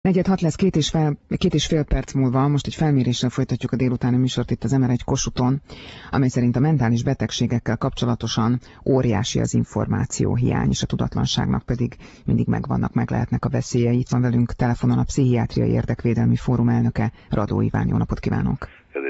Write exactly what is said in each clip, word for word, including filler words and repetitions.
Negyed hat lesz, két és, fel, két és fél perc múlva, most egy felméréssel folytatjuk a délutáni műsort itt az em er egy Kossuthon, amely szerint a mentális betegségekkel kapcsolatosan óriási az információhiány, és a tudatlanságnak pedig mindig megvannak, meg lehetnek a veszélyei. Itt van velünk telefonon a Pszichiátriai Érdekvédelmi Fórum elnöke, Radó Iván. Jó napot kívánok!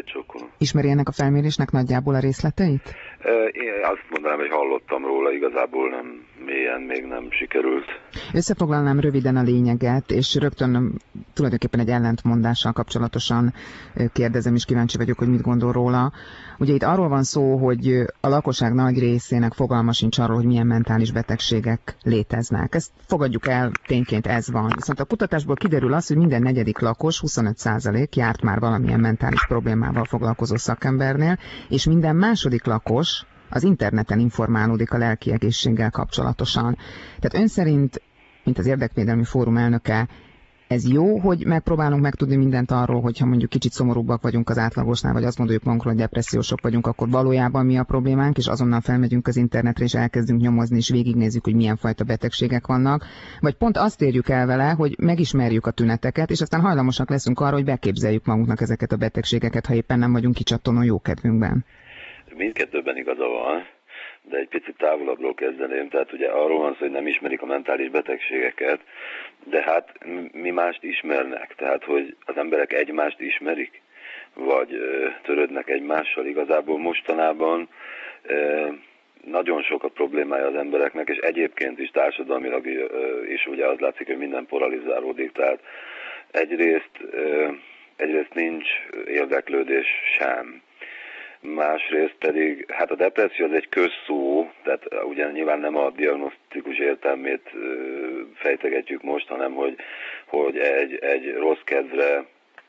Ismeri ennek a felmérésnek nagyjából a részleteit? Én azt mondanám, hogy hallottam róla, igazából nem mélyen még nem sikerült. Összefoglalnám röviden a lényeget, és rögtön tulajdonképpen egy ellentmondással kapcsolatosan kérdezem, és kíváncsi vagyok, hogy mit gondol róla. Ugye itt arról van szó, hogy a lakosság nagy részének fogalma sincs arról, hogy milyen mentális betegségek léteznek. Ezt fogadjuk el, tényként ez van. Viszont a kutatásból kiderül az, hogy minden negyedik lakos, huszonöt százalék járt már valamilyen mentális problémával foglalkozó szakembernél, és minden második lakos az interneten informálódik a lelki egészséggel kapcsolatosan. Tehát ön szerint, mint az Érdekvédelmi Fórum elnöke, ez jó, hogy megpróbálunk megtudni mindent arról, hogyha mondjuk kicsit szomorúbbak vagyunk az átlagosnál, vagy azt gondoljuk magunkról, hogy depressziósok vagyunk, akkor valójában mi a problémánk, és azonnal felmegyünk az internetre, és elkezdünk nyomozni, és végignézzük, hogy milyen fajta betegségek vannak. Vagy pont azt érjük el vele, hogy megismerjük a tüneteket, és aztán hajlamosak leszünk arra, hogy beképzeljük magunknak ezeket a betegségeket, ha éppen nem vagyunk kicsattanó jókedvünkben. Mindkettőben igaza van, de egy picit távolabbról kezdeném. Tehát ugye arról van szó, hogy nem ismerik a mentális betegségeket, de hát mi mást ismernek. Tehát, hogy az emberek egymást ismerik, vagy ö, törődnek egymással. Igazából mostanában ö, nagyon sok a problémája az embereknek, és egyébként is társadalmilag ö, is ugye az látszik, hogy minden polarizálódik. Tehát egyrészt, ö, egyrészt nincs érdeklődés sem. Másrészt pedig, hát a depresszió az egy közszó, tehát ugye nyilván nem a diagnosztikus értelmét fejtegetjük most, hanem hogy, hogy egy, egy rossz kedvre,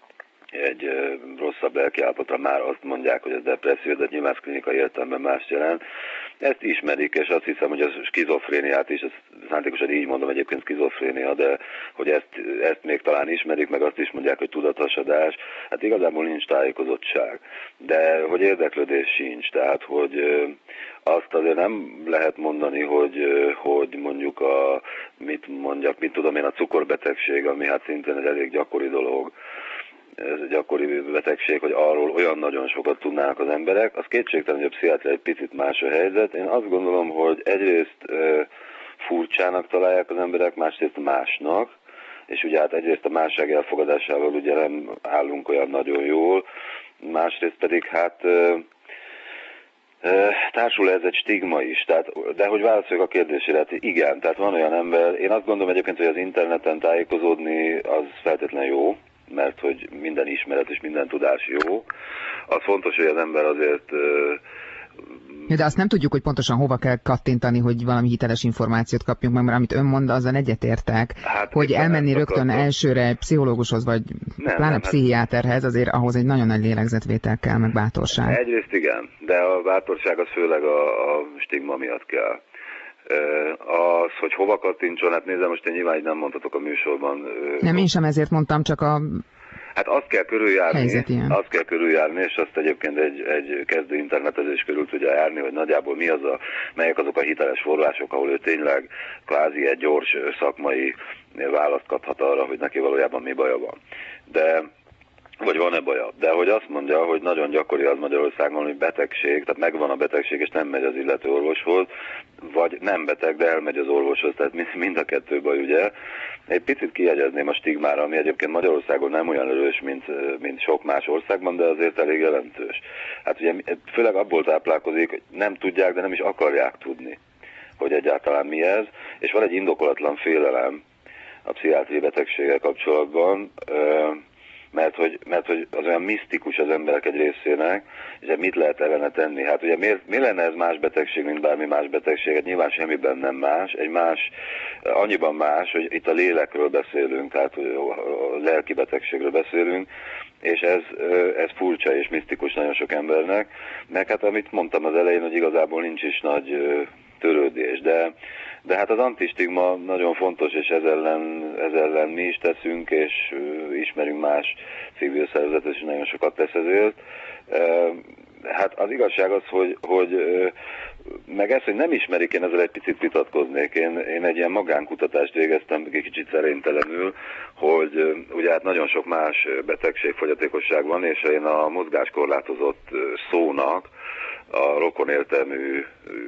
egy rosszabb lelkiállapotra már azt mondják, hogy ez depresszió, de nyilván klinikai értelemben más jelent. Ezt ismerik, és azt hiszem, hogy a skizofréniát is, ezt szándékosan így mondom, egyébként skizofrénia, de hogy ezt, ezt még talán ismerik, meg azt is mondják, hogy tudathasadás. Hát igazából nincs tájékozottság, de hogy érdeklődés sincs, tehát hogy azt azért nem lehet mondani, hogy, hogy mondjuk a, mit mondjak, mit tudom én, a cukorbetegség, ami hát szintén egy elég gyakori dolog, ez egy gyakori betegség, hogy arról olyan nagyon sokat tudnának az emberek. Az kétségtelen, hogy a pszichiátria egy picit más a helyzet. Én azt gondolom, hogy egyrészt e, furcsának találják az emberek, másrészt másnak, és ugye hát egyrészt a másság elfogadásával ugye nem állunk olyan nagyon jól, másrészt pedig hát e, e, társul ez egy stigma is. Tehát, de hogy válaszoljak a kérdésére, hát igen, tehát van olyan ember, én azt gondolom egyébként, hogy az interneten tájékozódni az feltétlenül jó, mert hogy minden ismeret és minden tudás jó. Az fontos, hogy az ember azért... Ja, de azt nem tudjuk, hogy pontosan hova kell kattintani, hogy valami hiteles információt kapjunk meg, mert amit ön mond, azzal egyetértek, hát, hogy elmenni rögtön akartam. elsőre egy pszichológushoz, vagy nem, pláne nem, pszichiáterhez, azért ahhoz egy nagyon nagy lélegzetvétel kell, meg bátorság. Egyrészt igen, de a bátorság az főleg a, a stigma miatt kell. Az, hogy hova kattintson, hát nézem, most én nyilván így nem mondhatok a műsorban. Nem, én sem ezért mondtam, csak a Hát azt kell körüljárni, azt kell körüljárni, és azt egyébként egy, egy kezdő internetezés körül tudja járni, hogy nagyjából mi az a, melyek azok a hiteles források, ahol ő tényleg kvázi egy gyors szakmai választ kaphat arra, hogy neki valójában mi baja van. De vagy van-e baja? De hogy azt mondja, hogy nagyon gyakori az Magyarországon, hogy betegség, tehát megvan a betegség, és nem megy az illető orvoshoz, vagy nem beteg, de elmegy az orvoshoz, tehát mind a kettő baj, ugye. Egy picit kijegyezném a stigmára, ami egyébként Magyarországon nem olyan erős, mint, mint sok más országban, de azért elég jelentős. Hát ugye főleg abból táplálkozik, hogy nem tudják, de nem is akarják tudni, hogy egyáltalán mi ez, és van egy indokolatlan félelem a pszichiátriai betegséggel kapcsolatban, Mert hogy, mert hogy az olyan misztikus az emberek egy részének, és mit lehet ellene tenni? Hát ugye miért, mi lenne ez más betegség, mint bármi más betegség? Hát nyilván semmiben nem más, egy más, annyiban más, hogy itt a lélekről beszélünk, tehát a lelki betegségről beszélünk, és ez, ez furcsa és misztikus nagyon sok embernek, meg hát amit mondtam az elején, hogy igazából nincs is nagy törődés, de De hát az antistigma nagyon fontos, és ez ellen, ez ellen mi is teszünk, és uh, ismerünk más civil szervezetet, és nagyon sokat tesz ezért. Uh, Hát az igazság az, hogy, hogy meg ezt, hogy nem ismerik, én ezzel egy picit vitatkoznék. Én, én egy ilyen magánkutatást végeztem, egy kicsit szerénytelenül, hogy ugye hát nagyon sok más betegség, fogyatékosság van, és én a mozgáskorlátozott szónak a rokonértelmű,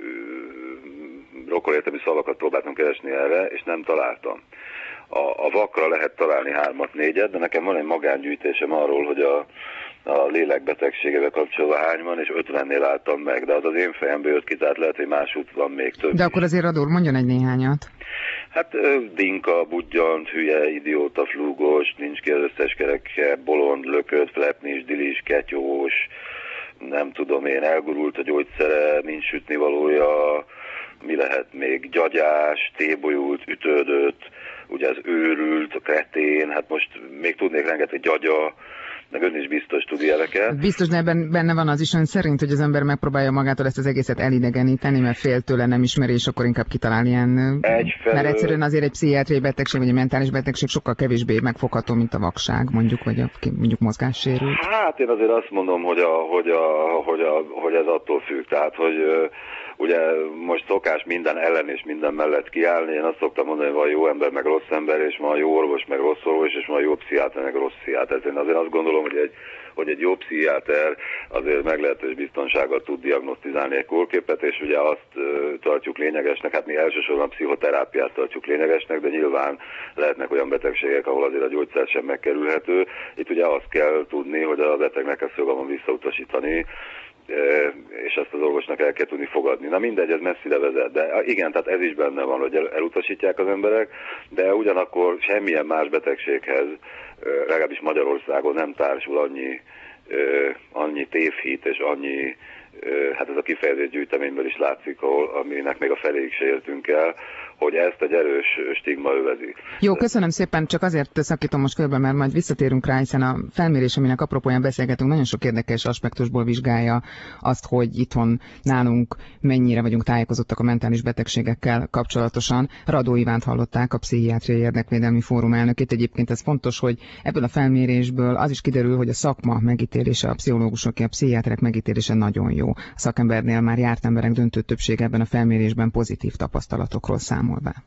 rokonértelmű szavakat próbáltam keresni erre, és nem találtam. A, a vakra lehet találni hármat, négyet, de nekem van egy magángyűjtésem arról, hogy a a lélekbetegségevel kapcsolatban hány van, és ötvennél álltam meg, de az az én fejemből jött ki, tehát lehet, hogy másút van még több. De akkor azért Radó, mondjon egy néhányat. Hát dinka, budjant, hülye, idióta, flúgos, nincs ki az összes kereke, bolond, lökött, flepnis, dilis, ketyós, nem tudom én, elgurult a gyógyszere, nincs sütnivalója, mi lehet még, gyagyás, tébolyult, ütődött, ugye az őrült, a kretén, hát most még tudnék rengeteg gyagya, meg ön is biztos tud ilyeneket. Biztos, de ebben benne van az is ön szerint, hogy az ember megpróbálja magától ezt az egészet elidegeníteni, mert fél tőle, nem ismeri, és akkor inkább kitalál ilyen... Egyfelől... Mert egyszerűen azért egy pszichiátriai betegség, vagy egy mentális betegség sokkal kevésbé megfogható, mint a vakság, mondjuk, vagy a, mondjuk mozgássérült. Hát én azért azt mondom, hogy, a, hogy, a, hogy, a, hogy ez attól függ, tehát hogy ugye most szokás minden ellen és minden mellett kiállni, én azt szoktam mondani, hogy van jó ember, meg rossz ember, és van jó orvos, meg rossz orvos, és van jó pszichiáter, meg rossz pszichiáter. Én azért azt gondolom, hogy egy, hogy egy jó pszichiáter azért meglehetős biztonsággal tud diagnosztizálni egy kórképet, és ugye azt uh, tartjuk lényegesnek, hát mi elsősorban a pszichoterápiát tartjuk lényegesnek, de nyilván lehetnek olyan betegségek, ahol azért a gyógyszer sem megkerülhető. Itt ugye azt kell tudni, hogy a betegnek ezt jogban visszautasítani, és ezt az orvosnak el kell tudni fogadni. Na mindegy, ez messzire vezet, de igen, tehát ez is benne van, hogy elutasítják az emberek, de ugyanakkor semmilyen más betegséghez, legalábbis Magyarországon nem társul annyi, annyi tévhit és annyi, hát ez a kifejezés gyűjteményből is látszik, ahol, aminek még a feléig se értünk el, hogy ezt egy erős stigma övezi. Jó, köszönöm szépen, csak azért szakítom most félbe, mert majd visszatérünk rá, hiszen a felmérés, aminek apropóján beszélgetünk, nagyon sok érdekes aspektusból vizsgálja azt, hogy itthon nálunk mennyire vagyunk tájékozottak a mentális betegségekkel kapcsolatosan. Radó Ivánt hallották, a Pszichiátriai Érdekvédelmi Fórum elnökét. Egyébként ez fontos, hogy ebből a felmérésből az is kiderül, hogy a szakma megítélése, a pszichológusok, a pszichiáterek megítélése nagyon jó. A szakembernél már járt emberek döntő többsége ebben a felmérésben pozitív tapasztalatokról számol be.